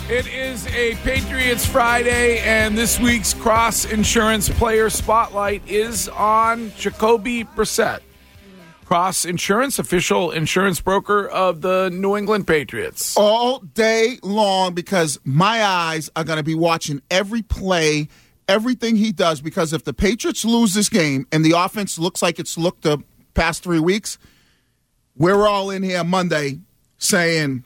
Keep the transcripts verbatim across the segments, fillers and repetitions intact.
It is a Patriots Friday, and this week's Cross Insurance Player Spotlight is on Jacoby Brissett. Cross Insurance, official insurance broker of the New England Patriots. All day long, because my eyes are going to be watching every play, everything he does, because if the Patriots lose this game and the offense looks like it's looked the past three weeks, we're all in here Monday saying,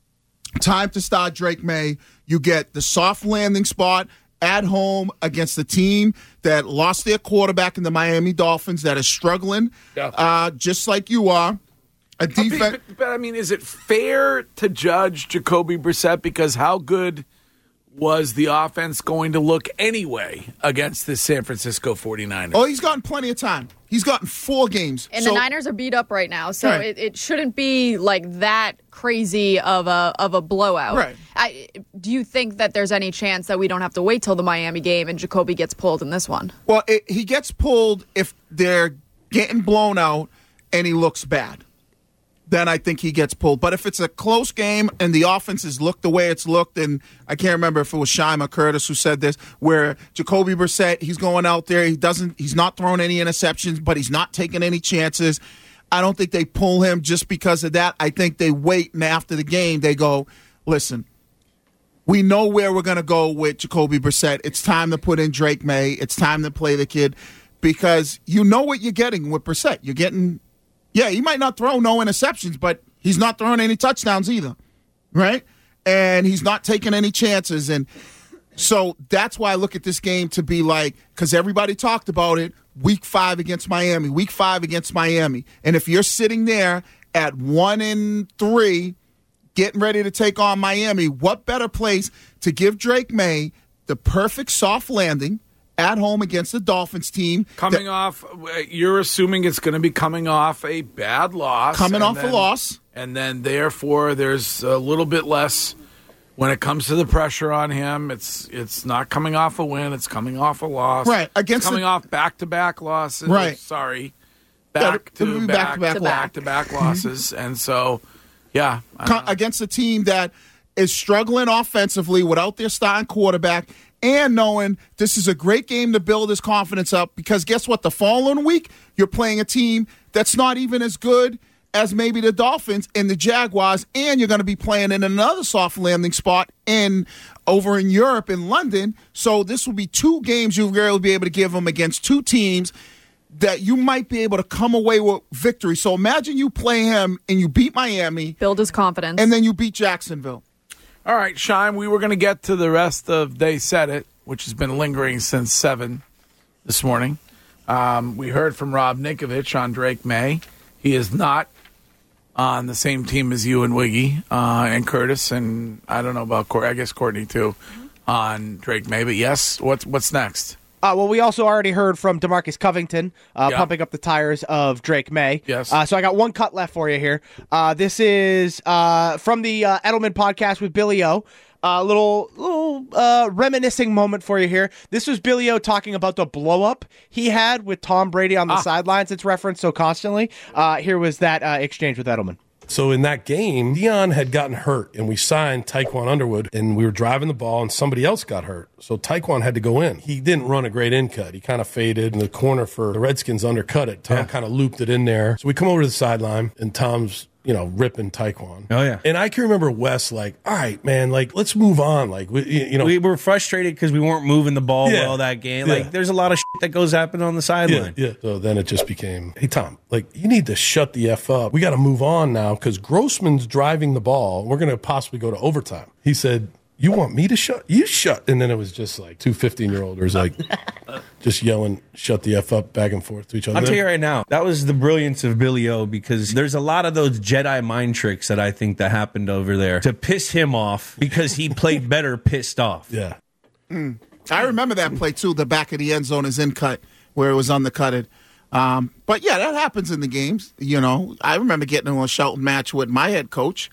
time to start Drake May. You get the soft landing spot at home against the team that lost their quarterback in the Miami Dolphins that is struggling, yeah. uh, just like you are. A defense. But, but, I mean, is it fair to judge Jacoby Brissett because how good was the offense going to look anyway against the San Francisco forty-niners? Oh, he's gotten plenty of time. He's gotten four games. And so, the Niners are beat up right now, so right. it, it shouldn't be like that crazy of a of a blowout. Right. I, do you think that there's any chance that we don't have to wait till the Miami game and Jacoby gets pulled in this one? Well, it, he gets pulled if they're getting blown out and he looks bad. Then I think he gets pulled. But if it's a close game and the offense has looked the way it's looked, and I can't remember if it was Shime or Curtis who said this, where Jacoby Brissett, he's going out there, he doesn't, he's not throwing any interceptions, but he's not taking any chances. I don't think they pull him just because of that. I think they wait, and after the game, they go, listen, we know where we're going to go with Jacoby Brissett. It's time to put in Drake May. It's time to play the kid because you know what you're getting with Brissett. You're getting... Yeah, he might not throw no interceptions, but he's not throwing any touchdowns either, right? And he's not taking any chances. And so that's why I look at this game to be like, because everybody talked about it, week five against Miami, week five against Miami. And if you're sitting there at one and three, getting ready to take on Miami, what better place to give Drake May the perfect soft landing at home against the Dolphins team. Coming that, off, you're assuming it's going to be coming off a bad loss. Coming off then, a loss. And then, therefore, there's a little bit less when it comes to the pressure on him. It's it's not coming off a win. It's coming off a loss. Right. Against it's coming the, off back-to-back losses. Right. Sorry. Back yeah, to back, back, back-to-back losses. And so, yeah. Against a team that is struggling offensively without their starting quarterback, and knowing this is a great game to build his confidence up because guess what? The following week, you're playing a team that's not even as good as maybe the Dolphins and the Jaguars, and you're going to be playing in another soft landing spot in over in Europe, in London. So this will be two games you'll really be able to give them against two teams that you might be able to come away with victory. So imagine you play him and you beat Miami. Build his confidence. And then you beat Jacksonville. All right, Shime, we were going to get to the rest of They Said It, which has been lingering since seven this morning. Um, we heard from Rob Ninkovich on Drake May. He is not on the same team as you and Wiggy uh, and Curtis, and I don't know about Courtney, I guess Courtney too, on Drake May. But yes, what's what's next? Uh, well, we also already heard from DeMarcus Covington uh, yeah. pumping up the tires of Drake May. Yes. Uh, so I got one cut left for you here. Uh, this is uh, from the uh, Edelman podcast with Billy O. A uh, little little uh, reminiscing moment for you here. This was Billy O talking about the blow-up he had with Tom Brady on the ah. sidelines. It's referenced so constantly. Uh, here was that uh, exchange with Edelman. So in that game, Deion had gotten hurt, and we signed Tyquan Underwood, and we were driving the ball, and somebody else got hurt. So Tyquan had to go in. He didn't run a great in cut. He kind of faded, and the corner for the Redskins undercut it. Tom yeah. kind of looped it in there. So we come over to the sideline, and Tom's, you know, ripping Tyquan. Oh, yeah. And I can remember Wes like, all right, man, like, let's move on. Like, we, you know. We were frustrated because we weren't moving the ball yeah. well that game. Like, yeah. there's a lot of shit that goes happen on the sideline. Yeah, yeah. So then it just became, hey, Tom, like, you need to shut the F up. We got to move on now because Grossman's driving the ball. We're going to possibly go to overtime. He said, you want me to shut? You shut. And then it was just like two fifteen-year-olders like just yelling, shut the F up back and forth to each other. I'll tell you right now, that was the brilliance of Billy O because there's a lot of those Jedi mind tricks that I think that happened over there to piss him off because he played better pissed off. Yeah. Mm. I remember that play, too. The back of the end zone is in cut where it was undercutted. Um, but, yeah, that happens in the games. You know, I remember getting in a shouting match with my head coach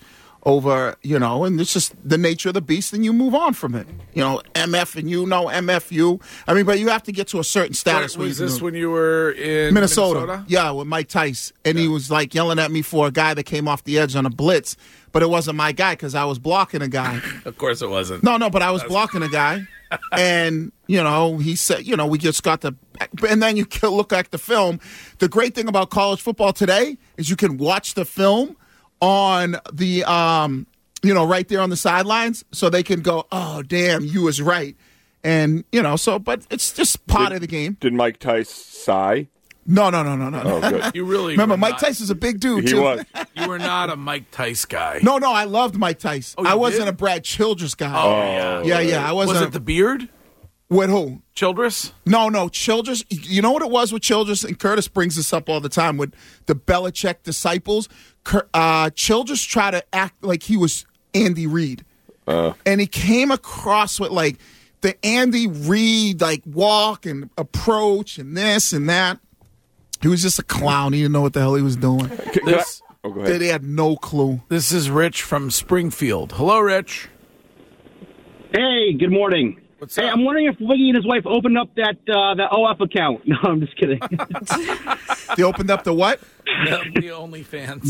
over, you know, and it's just the nature of the beast, and you move on from it. You know, M F and you, no M F U. I mean, but you have to get to a certain status. Wait, was where you this can- when you were in Minnesota. Minnesota? Yeah, with Mike Tice. And he was like yelling at me for a guy that came off the edge on a blitz, but it wasn't my guy because I was blocking a guy. Of course it wasn't. No, no, but I was blocking a guy. And, you know, he said, you know, we just got the. And then you can look at the film. The great thing about college football today is you can watch the film on the, um, you know, right there on the sidelines, so they can go, oh, damn, you was right. And, you know, so, but it's just part Did- of the game. Did Mike Tice sigh? No, no, no, no, no. Oh, good. You really Remember, were Mike not, Tyson's a big dude, He too. was. You were not a Mike Tice guy. No, no, I loved Mike Tice. Oh, you I wasn't did? a Brad Childress guy. Oh, yeah. yeah, yeah. I wasn't. Was a- it the beard? with who? Childress? No, no, Childress. You know what it was with Childress? And Curtis brings this up all the time with the Belichick disciples. Cur- Uh, Childress tried to act like he was Andy Reid. Uh. And he came across with like the Andy Reid like walk and approach and this and that. He was just a clown. He didn't know what the hell he was doing. Can- can This- I- oh, go They, ahead. they had no clue. This is Rich from Springfield. Hello, Rich. Hey, good morning. What's Hey, up? I'm wondering if Wiggy and his wife opened up that uh, that O F account. No, I'm just kidding. They opened up the what? The, the only fans.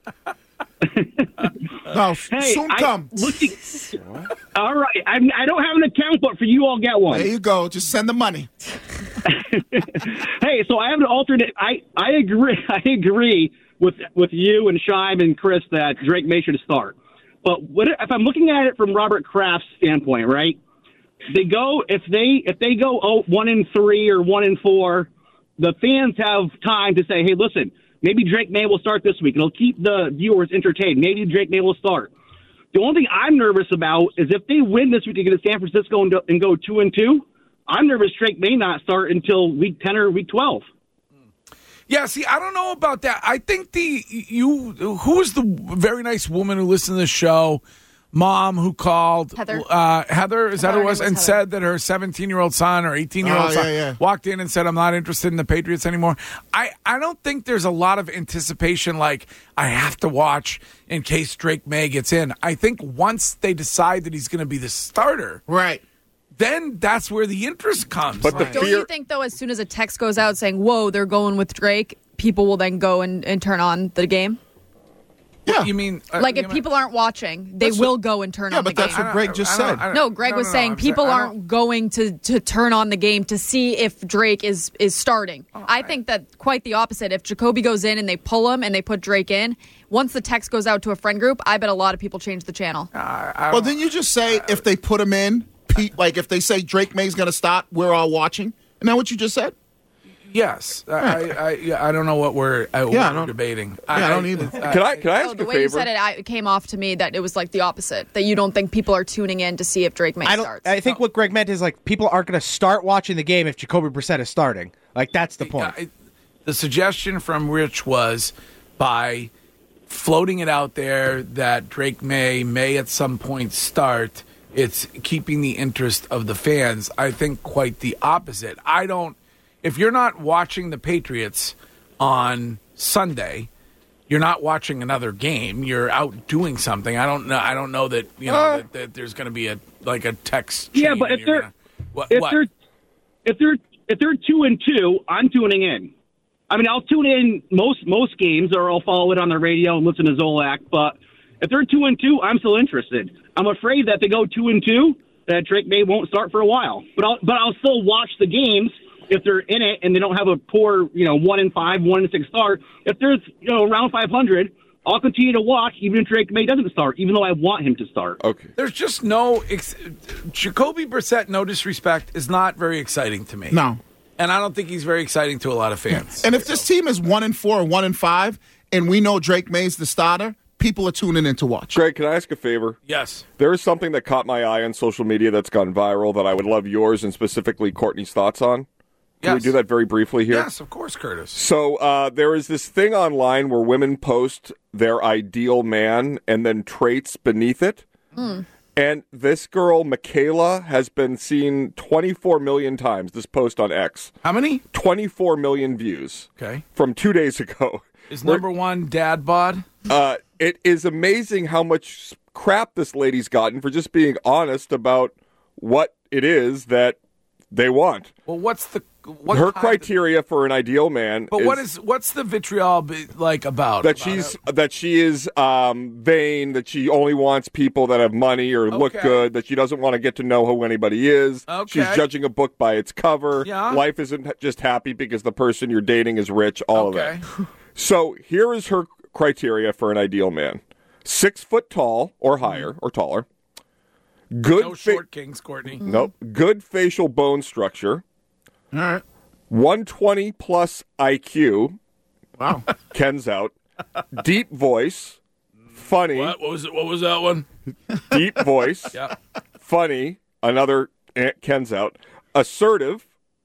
No, Hey, soon I come. looked at- all right, I'm, I don't have an account, but for you, I'll get one. There you go. Just send the money. Hey, so I have an alternate. I, I agree. I agree with with you and Shime and Chris that Drake May should start. But what if I'm looking at it from Robert Kraft's standpoint, right? They go if they if they go oh, one in three or one in four, the fans have time to say, hey, listen, maybe Drake May will start this week. It'll keep the viewers entertained. Maybe Drake May will start. The only thing I'm nervous about is if they win this week and get to San Francisco and, do, and go two and two. I'm nervous Drake may not start until week ten or week twelve. Yeah, see, I don't know about that. I think the you who was the very nice woman who listened to the show, mom who called Heather. Uh, Heather, is that I who it thought was, her name and was Heather. said that her seventeen-year-old son or eighteen-year-old Oh, son yeah, yeah. walked in and said, "I'm not interested in the Patriots anymore." I I don't think there's a lot of anticipation like I have to watch in case Drake May gets in. I think once they decide that he's going to be the starter, Right. then that's where the interest comes. But the Like, Don't fear- you think, though, as soon as a text goes out saying, whoa, they're going with Drake, people will then go and, and turn on the game? Yeah. you mean uh, Like, you if mean- people aren't watching, they That's will what- go and turn Yeah, on the but that's game. what Greg just I don't- said. I don't- No, Greg no, was no, no, saying I'm people I don't- aren't going to, to turn on the game to see if Drake is is starting. I think that quite the opposite. If Jacoby goes in and they pull him and they put Drake in, once the text goes out to a friend group, I bet a lot of people change the channel. Well, didn't you just say if they put him in, Pete, like if they say Drake May's going to stop, we're all watching? Isn't that what you just said? Yes, I, I, I, yeah, I don't know what we're, uh, what Yeah, I we're don't- debating. Yeah, I don't either. uh, Can I can I Oh, ask the a way you favor? said it, I, it came off to me that it was like the opposite. That you don't think people are tuning in to see if Drake May I don't. starts. I think what Greg meant is like people aren't going to start watching the game if Jacoby Brissett is starting. Like that's the point. I- the suggestion from Rich was by floating it out there that Drake May may at some point start. It's keeping the interest of the fans. I think quite the opposite. I don't. If you're not watching the Patriots on Sunday, you're not watching another game. You're out doing something. I don't know. I don't know that you know Uh, that, that there's going to be a like a text. Yeah, chain but and if you're they're gonna- what, if what? they're if they're if they're two and two, I'm tuning in. I mean, I'll tune in most most games, or I'll follow it on the radio and listen to Zolak. But if they're two and two, I'm still interested. I'm afraid that they go two and two, that Drake May won't start for a while. But I'll but I'll still watch the games if they're in it and they don't have a poor, you know, one and five, one and six start. If there's you know around five hundred, I'll continue to watch even if Drake May doesn't start, even though I want him to start. Okay. There's just no ex- Jacoby Brissett. No disrespect, is not very exciting to me. No. and I don't think he's very exciting to a lot of fans. And if this team is one and four or one and five, and we know Drake May's the starter, people are tuning in to watch. Greg, can I ask a favor? Yes. There is something that caught my eye on social media that's gone viral that I would love yours and specifically Courtney's thoughts on. Can Yes. we do that very briefly here? Yes, of course, Curtis. So uh, there is this thing online where women post their ideal man and then traits beneath it. And this girl, Michaela, has been seen twenty-four million times, this post on X. How many? twenty-four million views Okay. from two days ago. Is number one dad bod? Uh, it is amazing how much crap this lady's gotten for just being honest about what it is that they want. Well, what's the what Her kind criteria for an ideal man But is what is what's the vitriol be, like about? that about she's it? that she is um, vain, that she only wants people that have money or look Okay. good, that she doesn't want to get to know who anybody is. Okay. She's judging a book by its cover. Yeah. Life isn't just happy because the person you're dating is rich, all Okay. of that. So here is her criteria for an ideal man. Six foot tall or higher or taller. Good No fa- short kings, Courtney. Nope. Good facial bone structure. All right. one twenty plus I Q. Wow. Ken's out. Deep voice. Funny. What? What was it? What was that one? Deep voice. Yeah. Funny. Another eh, Ken's out. Assertive.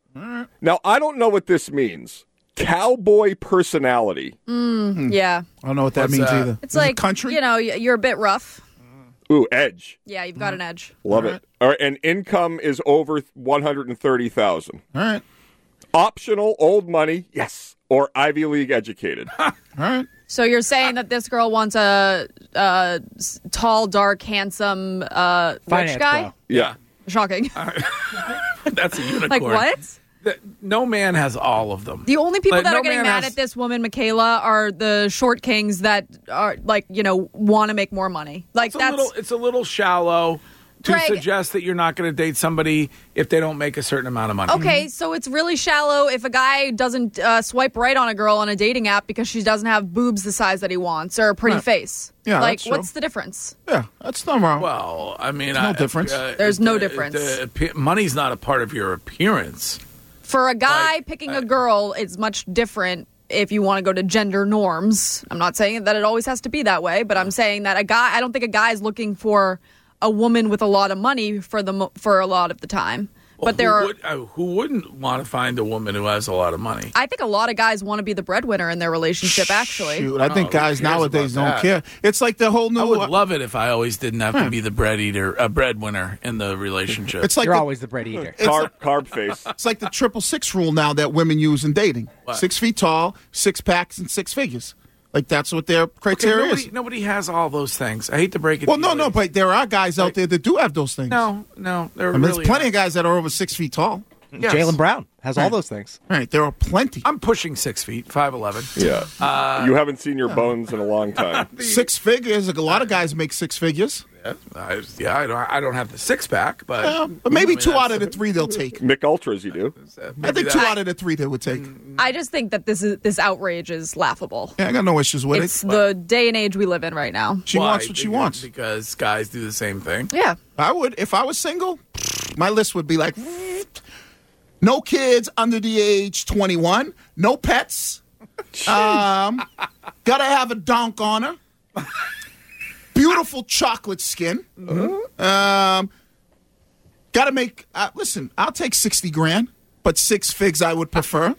Now, I don't know what this means. Cowboy personality. Yeah. I don't know what that What's means that? either. It's Is it like, country. you know, y- you're a bit rough. Ooh, edge. Yeah, you've got an edge. Love it. All right, and income is over one hundred thirty thousand All right. Optional, old money, yes, or Ivy League educated. All right. So you're saying that this girl wants a, a s- tall, dark, handsome, uh, rich Finance guy? bro. Yeah. Shocking. That's a unicorn. Like what? The- no man has all of them. The only people Like, that no are getting man mad has- at this woman, Michaela, are the short kings that are like, you know, want to make more money. Like It's a that's little. It's a little shallow to Greg- suggest that you're not going to date somebody if they don't make a certain amount of money. okay. So it's really shallow if a guy doesn't uh, swipe right on a girl on a dating app because she doesn't have boobs the size that he wants or a pretty face. Yeah, like that's true. what's the difference? Yeah, that's not wrong. Well, I mean, no I- difference. uh, There's no the- difference. the appe- money's not a part of your appearance. For a guy Like, picking a girl, it's much different if you want to go to gender norms. I'm not saying that it always has to be that way, but I'm saying that a guy, I don't think a guy is looking for a woman with a lot of money for the mo- for a lot of the time. Well, but there who are would, uh, who wouldn't want to find a woman who has a lot of money? I think a lot of guys want to be the breadwinner in their relationship actually. Shoot, I think who guys cares nowadays about don't that? care. It's like the whole new. I would love it if I always didn't have Hmm. to be the bread eater, a breadwinner in the relationship. it's like You're the, always the bread eater. Carb, carb face. it's like the triple six rule now that women use in dating. What? Six feet tall, six packs, and six figures. Like that's what their Okay, criteria nobody, is. nobody has all those things. I hate to break it. Well, to no, you, no, ladies. but there are guys out there that do have those things. no, no. There I mean, really there's plenty are. of guys that are over six feet tall. Yes. Jalen Brown has all Right. those things. Right, there are plenty. I'm pushing six feet, five eleven. Yeah. you haven't seen your bones in a long time. Six figures. A lot of guys make six figures. Yeah, I, yeah, I don't. I don't have the six pack, but Uh, but maybe I mean, two out that's- of the three they'll take. Mick Ultras, you do. uh, I maybe think two that- out of the three they would take. I just think that this is this outrage is laughable. Yeah, I got no issues with It's it. the day and age we live in right now. She Why? wants what she Because- wants. because guys do the same thing. Yeah. I would, if I was single, my list would be like, no kids under the age twenty-one, no pets, um, gotta have a donk on her, beautiful chocolate skin, um, gotta make. Uh, listen, I'll take sixty grand, but six figs I would prefer.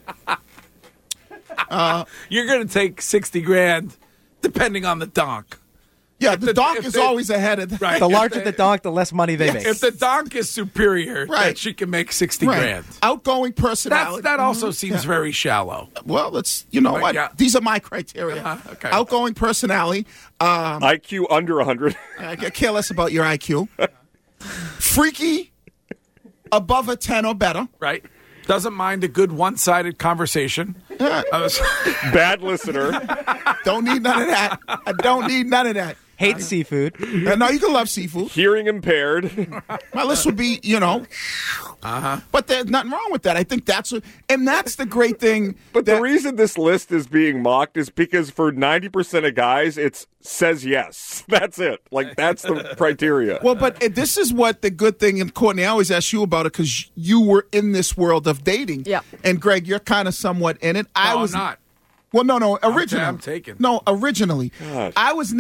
You're going to take sixty grand, depending on the donk. Yeah, the the- donk if is they- always ahead of the. Right. The If larger they- the donk, the less money they make. If the donk is superior, Right. then she can make sixty Right. grand. Outgoing That's, personality. that also seems very shallow. Well, let's, you know But what? yeah. These are my criteria. Uh-huh, okay. Outgoing personality. Um, I Q under one hundred. I could care less about your I Q. Freaky, above a ten or better. Right? Doesn't mind a good one-sided conversation. Yeah, I was- Bad listener. don't need none of that. I don't need none of that. Hates seafood. Uh, no, you can love seafood. Hearing impaired. My list would be, you know, uh-huh. But there's nothing wrong with that. I think that's what, and that's the great thing. But that, the reason this list is being mocked is because for ninety percent of guys, it's says yes. That's it. Like, that's the criteria. Well, but uh, this is what the good thing, and Courtney, I always ask you about it because you were in this world of dating. Yeah. And Greg, you're kind of somewhat in it. I No, I'm was not. Well, no, no, originally. I'm taken. No, originally. Gosh. I was never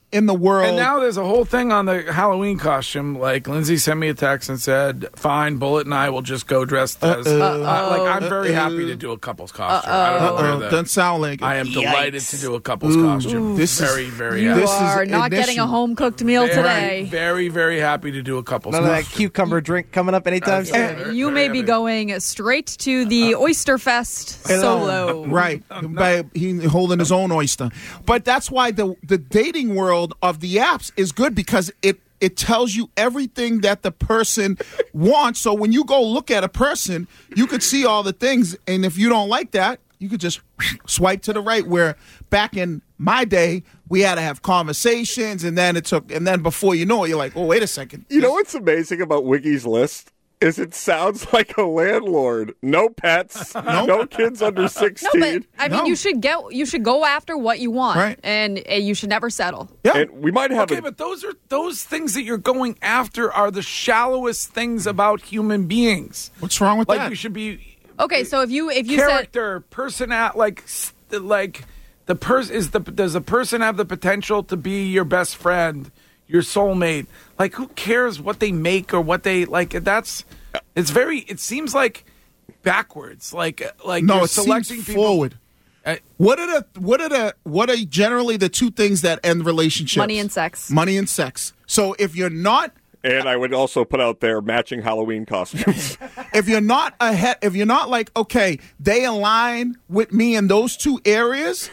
in the world. And now there's a whole thing on the Halloween costume. Like Lindsay sent me a text and said, "Fine, Bullet and I will just go dressed as." Uh, like I'm very happy to do a couple's costume. I don't know where Uh-oh. the, Doesn't sound like it. I am delighted Yikes. to do a couple's Ooh. costume. This is- very, very You happy. This is are an not getting a issue. home cooked meal very, today. Very, very happy to do a couple's None of that costume. cucumber drink coming up anytime That's soon. it. Very, You very may be happy. going straight to the Oyster Fest And, uh, solo. Right. By he holding his own oyster. But that's why the the dating world of the apps is good because it it tells you everything that the person wants. So when you go look at a person, you could see all the things. And if you don't like that, you could just swipe to the right. Where back in my day, we had to have conversations, and then it took, and then before you know it, you're like, oh, wait a second. You know what's amazing about Wiki's list? Is it sounds like a landlord. No pets, no kids under No, sixteen. but I mean, No. you should get you should go after what you want, Right. and uh, you should never settle. Yeah. And we might have Okay, a, but those are those things that you're going after are the shallowest things about human beings. What's wrong with Like that? you should be Okay, so if you if you said character, personal, like s- like the person is the does a person have the potential to be your best friend, your soulmate? Like who cares what they make or what they like? That's it's very. It seems like backwards. Like like no, you're it selecting seems people. forward. Uh, What are the what are the what are generally the two things that end relationships? money and sex. Money and sex. So if you're not and I would also put out there matching Halloween costumes. if you're not ahead if you're not like, okay, they align with me in those two areas,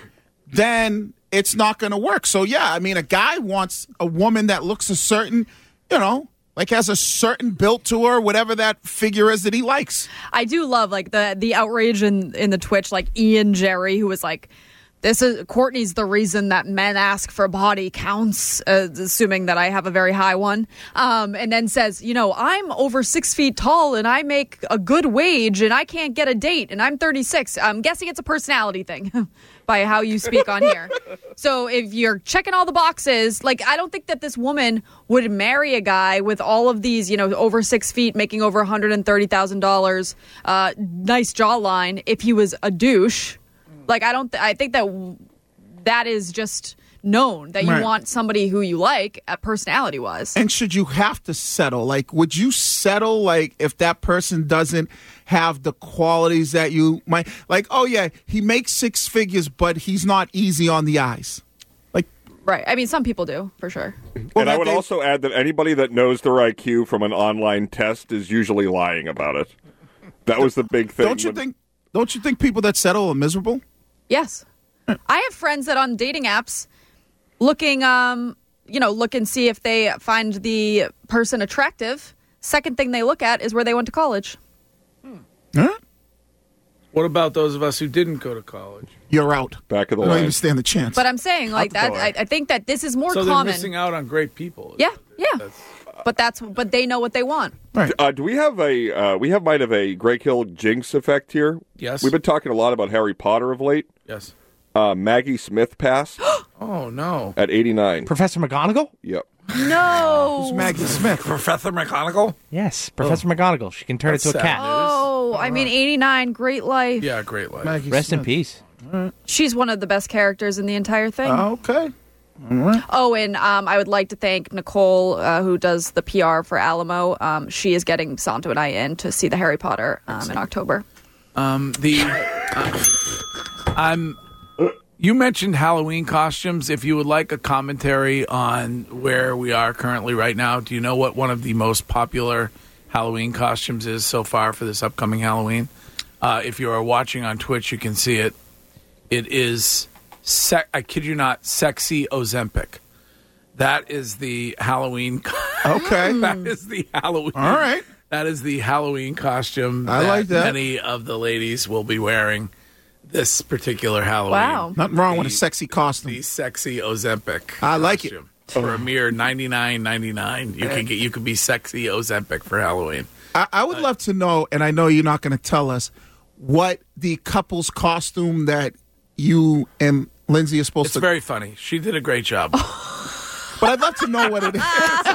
then it's not gonna work. So yeah, I mean a guy wants a woman that looks a certain, you know, like has a certain built to her, whatever that figure is that he likes. I do love like the the outrage in in the Twitch, like Ian Jerry, who was like, "This is Courtney's the reason that men ask for body counts," uh, assuming that I have a very high one, um, and then says, "You know, I'm over six feet tall and I make a good wage and I can't get a date and I'm thirty-six." I'm guessing it's a personality thing by how you speak on here. So if you're checking all the boxes, like I don't think that this woman would marry a guy with all of these, you know, over six feet, making over one hundred thirty thousand dollars, uh, nice jawline, if he was a douche. Like I don't. Th- I think that w- that is just known that you Right. want somebody who you like, uh, personality wise. And should you have to settle? Like, would you settle, like, if that person doesn't have the qualities that you might, like, oh, yeah, he makes six figures, but he's not easy on the eyes. Like, Right. I mean, some people do for sure. well, and I that would they- also add that anybody that knows their I Q from an online test is usually lying about it. That was the big thing. don't you when- think, don't you think people that settle are miserable? Yes. I have friends that on dating apps looking, um, you know, look and see if they find the person attractive. Second thing they look at is where they went to college. Huh? What about those of us who didn't go to college? You're out. Back of the I don't line. even stand the chance. But I'm saying like Out the that. door. I, I think that this is more So they're common. missing out on great people. Yeah, yeah. That's- But that's but they know what they want. Uh, do we have a uh, we have might have a Greg Hill jinx effect here? Yes. We've been talking a lot about Harry Potter of late. Yes. Uh, Maggie Smith passed Oh no. at eighty-nine. Professor McGonagall? Yep. No. Who's Maggie Smith? Professor McGonagall? Yes, Professor McGonagall. She can turn That's into a sad cat. news. Oh, I mean, eighty-nine, great life. Yeah, great life. Maggie Rest in Smith. peace. She's one of the best characters in the entire thing. Okay. Oh, and um, I would like to thank Nicole, uh, who does the P R for Alamo. Um, she is getting Santo and I in to see the Harry Potter um, in October. Um, the uh, I'm. You mentioned Halloween costumes. If you would like a commentary on where we are currently right now, do you know what one of the most popular Halloween costumes is so far for this upcoming Halloween? Uh, if you are watching on Twitch, you can see it. It is, sec- I kid you not, sexy Ozempic. That is the Halloween. Okay. that is the Halloween. All right. That is the Halloween costume I like that. many of the ladies will be wearing this particular Halloween. Wow. Nothing wrong with a The- sexy costume. The sexy Ozempic. I like it. costume. For a mere ninety-nine ninety-nine, you can get you could be sexy Ozempic for Halloween. I, I would love to know, and I know you're not going to tell us, what the couple's costume that you and Lindsay are supposed It's to. very funny. She did a great job. But I'd love to know what it is.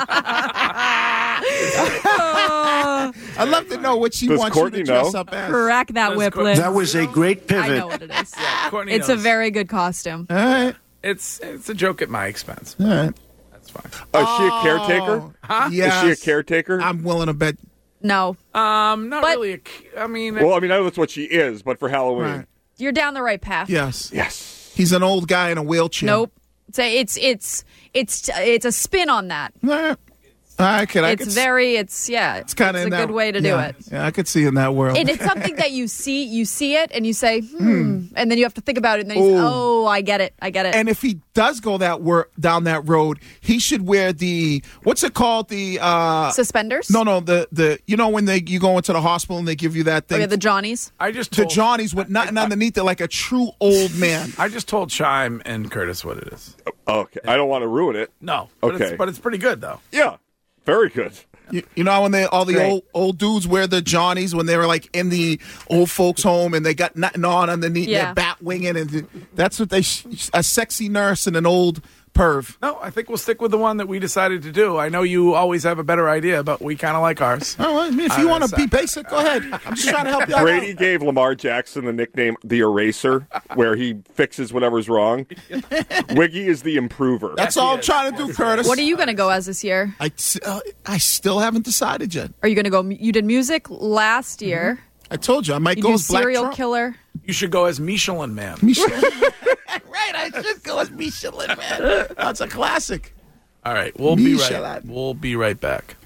I'd love to know what she Does wants Courtney you to dress know? up as. Crack that That's whip, good. Liz. That was a great I pivot. know what it is. Courtney It's a knows. very good costume. All right. It's it's a joke at my expense. All right. That's fine. Uh, is she a caretaker? Huh? Yes. Is she a caretaker? I'm willing to bet. No, Um, not But- really. A, c- I mean, well, I mean, I know that's what she is, but for Halloween. Right. you're down the right path. Yes. Yes. He's an old guy in a wheelchair. Nope. It's a, it's it's it's it's a spin on that. All right. I could. I It's could, very. It's yeah. It's kind of a good way to yeah, do it. Yeah, I could see in that world. And it's something that you see, you see it, and you say, hmm, and then you have to think about it, and then you say, Ooh. oh, I get it, I get it. And if he does go that wor- down that road, he should wear the what's it called? The uh Suspenders? no, no, the the you know when they you go into the hospital and they give you that Oh, thing, yeah, the Johnnies. I just the told, Johnnies with nothing underneath it, like a true old man. I just told Shime and Curtis what it is. Okay. I don't want to ruin it. No. But Okay. It's, but it's pretty good though. Yeah. Very good. You, you know when they all the Great. old old dudes wear the Johnnies when they were like in the old folks' home and they got nothing on underneath, Yeah. they're bat winging, and that's what they sh- a sexy nurse and an old perv. No, I think we'll stick with the one that we decided to do. I know you always have a better idea, but we kind of like ours. All right, I mean, if I you want to understand. be basic, go ahead. I'm just trying to help you out. Brady gave Lamar Jackson the nickname the Eraser, where he fixes whatever's wrong. Wiggy is the improver. That's all I'm trying to do, Curtis. What are you going to go as this year? I, uh, I still haven't decided yet. Are you going to go? You did music last year. I told you I might You go do as Black serial Trump. killer. You should go as Michelin Man. Right, I should go as Michelin Man. That's a classic. All right, we'll be right. Michelin. We'll be right back.